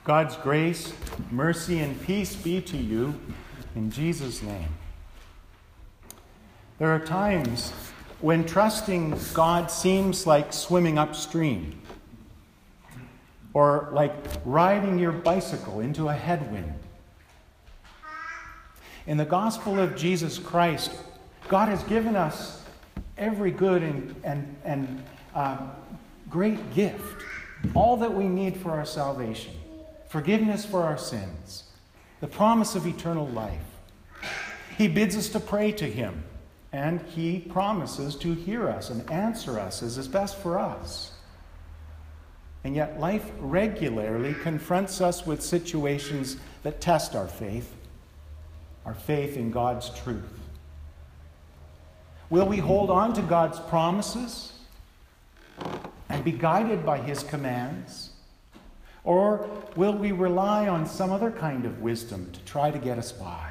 God's grace, mercy, and peace be to you in Jesus' name. There are times when trusting God seems like swimming upstream, or like riding your bicycle into a headwind. In the gospel of Jesus Christ, God has given us every good and great gift, all that we need for our salvation. Forgiveness for our sins, the promise of eternal life. He bids us to pray to him, and he promises to hear us and answer us as is best for us. And yet life regularly confronts us with situations that test our faith in God's truth. Will we hold on to God's promises and be guided by his commands? Or will we rely on some other kind of wisdom to try to get us by?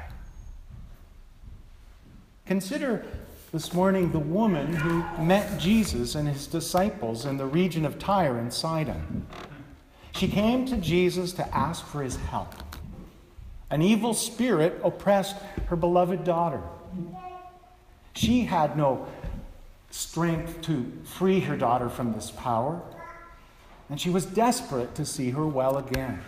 Consider this morning the woman who met Jesus and his disciples in the region of Tyre and Sidon. She came to Jesus to ask for his help. An evil spirit oppressed her beloved daughter. She had no strength to free her daughter from this power, and she was desperate to see her well again.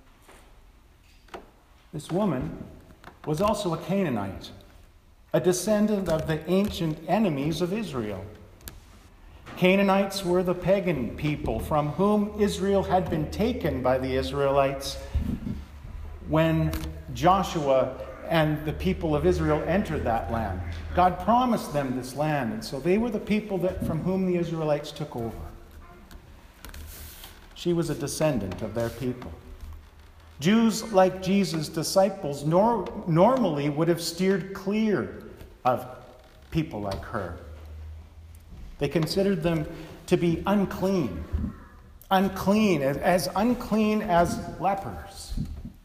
This woman was also a Canaanite, a descendant of the ancient enemies of Israel. Canaanites were the pagan people from whom Israel had been taken by the Israelites when Joshua and the people of Israel entered that land. God promised them this land, and so they were the people from whom the Israelites took over. She was a descendant of their people. Jews, like Jesus' disciples, normally would have steered clear of people like her. They considered them to be unclean, as unclean as lepers.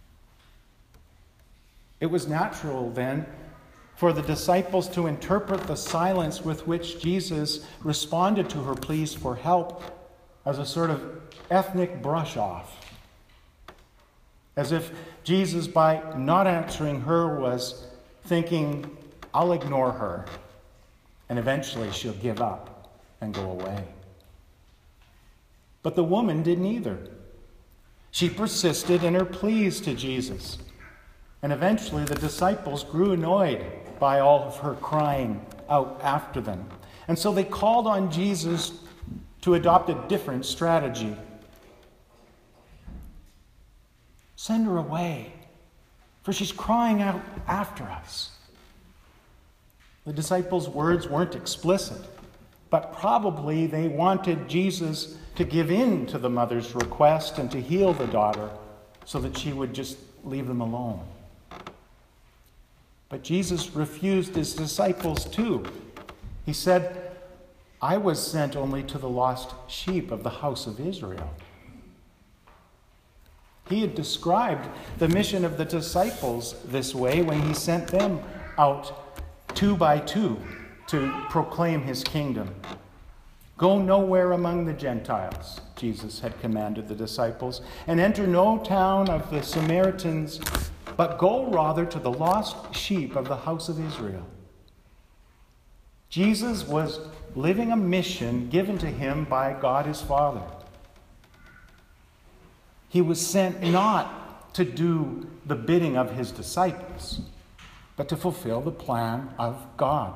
It was natural then for the disciples to interpret the silence with which Jesus responded to her pleas for help as a sort of ethnic brush-off. As if Jesus, by not answering her, was thinking, I'll ignore her, and eventually she'll give up and go away. But the woman didn't either. She persisted in her pleas to Jesus. And eventually the disciples grew annoyed by all of her crying out after them. And so they called on Jesus to adopt a different strategy. Send her away, for she's crying out after us. The disciples' words weren't explicit, but probably they wanted Jesus to give in to the mother's request and to heal the daughter so that she would just leave them alone. But Jesus refused his disciples too. He said, I was sent only to the lost sheep of the house of Israel. He had described the mission of the disciples this way when he sent them out 2 by 2 to proclaim his kingdom. Go nowhere among the Gentiles, Jesus had commanded the disciples, and enter no town of the Samaritans, but go rather to the lost sheep of the house of Israel. Jesus was living a mission given to him by God his Father. He was sent not to do the bidding of his disciples, but to fulfill the plan of God.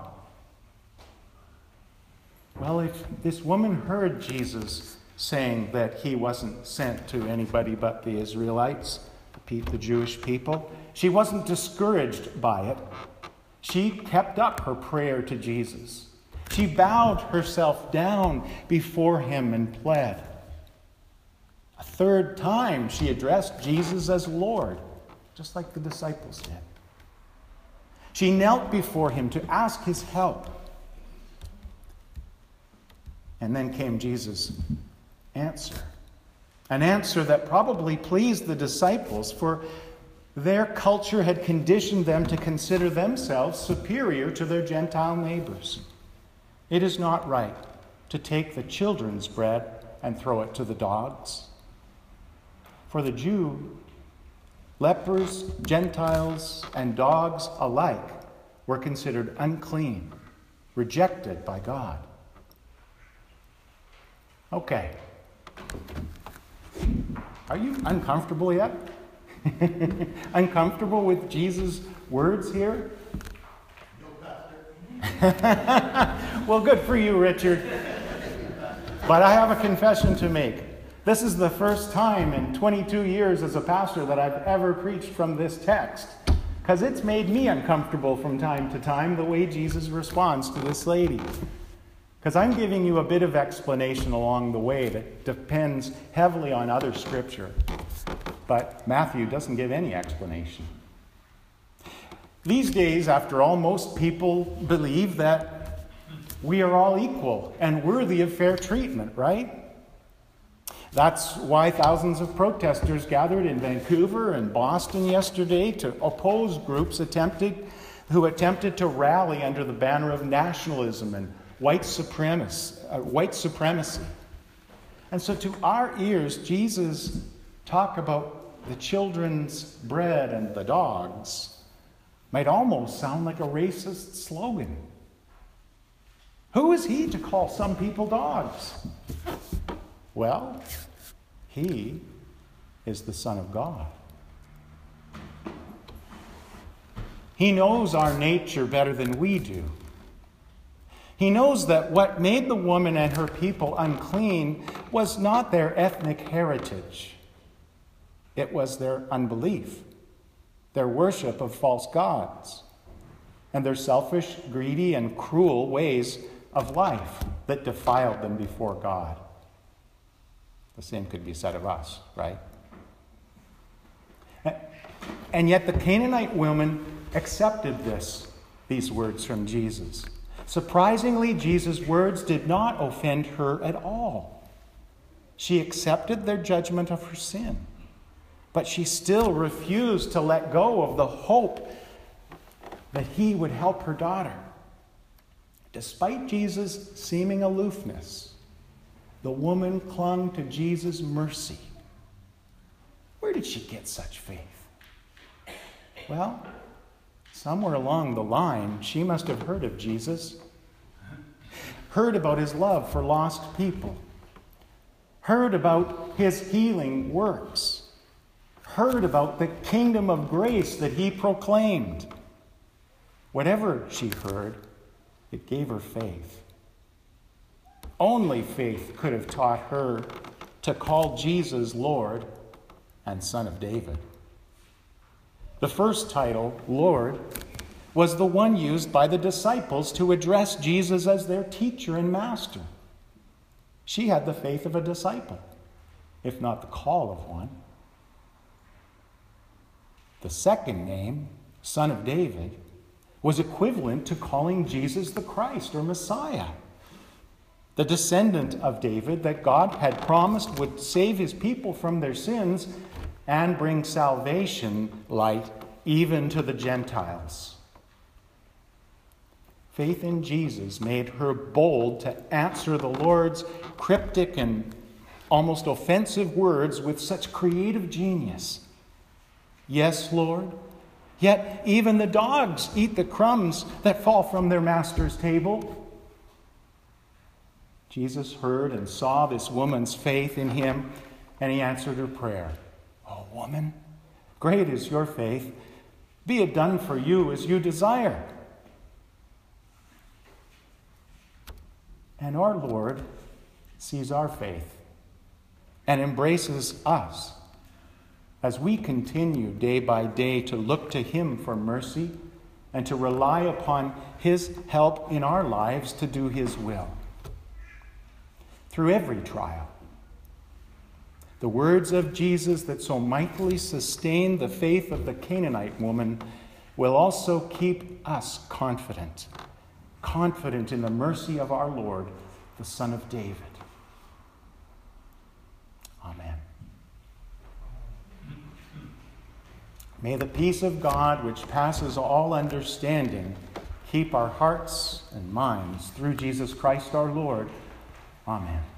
Well, if this woman heard Jesus saying that he wasn't sent to anybody but the Israelites, the Jewish people, she wasn't discouraged by it. She kept up her prayer to Jesus. She bowed herself down before him and pled. A third time she addressed Jesus as Lord, just like the disciples did. She knelt before him to ask his help. And then came Jesus' answer. An answer that probably pleased the disciples, for their culture had conditioned them to consider themselves superior to their Gentile neighbors. It is not right to take the children's bread and throw it to the dogs. For the Jew, lepers, Gentiles, and dogs alike were considered unclean, rejected by God. Okay. Are you uncomfortable yet? Uncomfortable with Jesus' words here? No, Pastor. Well, good for you, Richard. But I have a confession to make. This is the first time in 22 years as a pastor that I've ever preached from this text, because it's made me uncomfortable from time to time, the way Jesus responds to this lady. Because I'm giving you a bit of explanation along the way that depends heavily on other scripture. But Matthew doesn't give any explanation. These days, after all, most people believe that we are all equal and worthy of fair treatment, right? That's why thousands of protesters gathered in Vancouver and Boston yesterday to oppose groups who attempted to rally under the banner of nationalism and white supremacy. And so to our ears, Jesus talk about the children's bread and the dogs might almost sound like a racist slogan. Who is he to call some people dogs? Well, he is the Son of God. He knows our nature better than we do. He knows that what made the woman and her people unclean was not their ethnic heritage. It was their unbelief, their worship of false gods, and their selfish, greedy, and cruel ways of life that defiled them before God. The same could be said of us, right? And yet the Canaanite woman accepted these words from Jesus. Surprisingly, Jesus' words did not offend her at all. She accepted their judgment of her sin, but she still refused to let go of the hope that he would help her daughter. Despite Jesus' seeming aloofness, the woman clung to Jesus' mercy. Where did she get such faith? Well, somewhere along the line, she must have heard of Jesus, heard about his love for lost people, heard about his healing works, heard about the kingdom of grace that he proclaimed. Whatever she heard, it gave her faith. Only faith could have taught her to call Jesus Lord and Son of David. The first title, Lord, was the one used by the disciples to address Jesus as their teacher and master. She had the faith of a disciple, if not the call of one. The second name, Son of David, was equivalent to calling Jesus the Christ or Messiah, the descendant of David that God had promised would save his people from their sins and bring salvation light even to the Gentiles. Faith in Jesus made her bold to answer the Lord's cryptic and almost offensive words with such creative genius. Yes, Lord, yet even the dogs eat the crumbs that fall from their master's table. Jesus heard and saw this woman's faith in him, and he answered her prayer. Oh, woman, great is your faith. Be it done for you as you desire. And our Lord sees our faith and embraces us as we continue day by day to look to him for mercy and to rely upon his help in our lives to do his will. Through every trial, the words of Jesus that so mightily sustain the faith of the Canaanite woman will also keep us confident in the mercy of our Lord, the Son of David. Amen. May the peace of God, which passes all understanding, keep our hearts and minds through Jesus Christ our Lord. Amen.